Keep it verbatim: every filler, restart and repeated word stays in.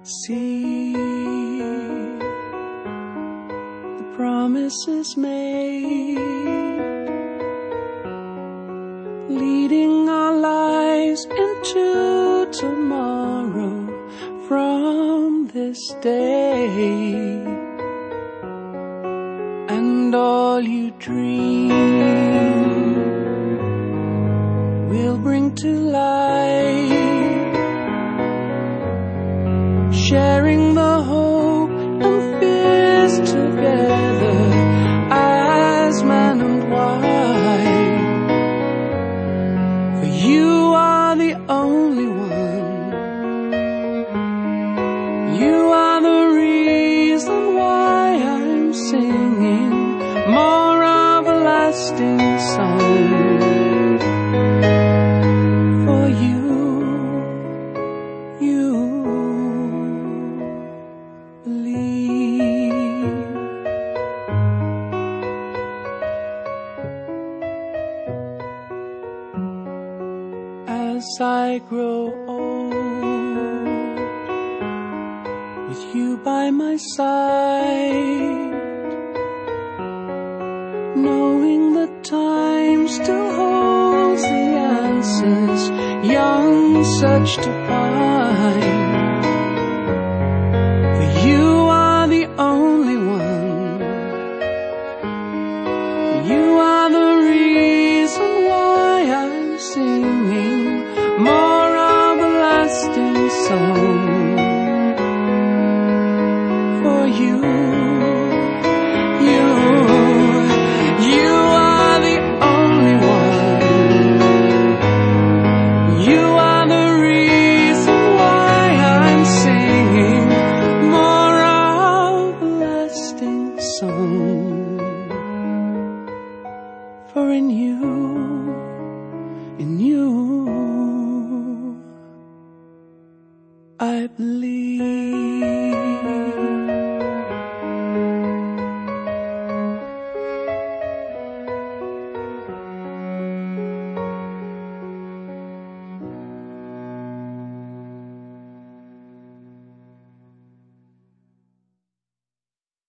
See the promises made, leading our lives into tomorrow from this day. And all you dream will bring to light, sharing the hope and fears together as man and wife. For you are the only one, you are the reason why I'm singing more of a lasting song. For you, you believe. As I grow old, with you by my side, knowing that time still holds the answers young search to find. For you are the only one, you are the reason why I'm singing more of a lasting song. For you, you, you are the only one, you are the reason why I'm singing more of a lasting song. For in you, in you, I believe.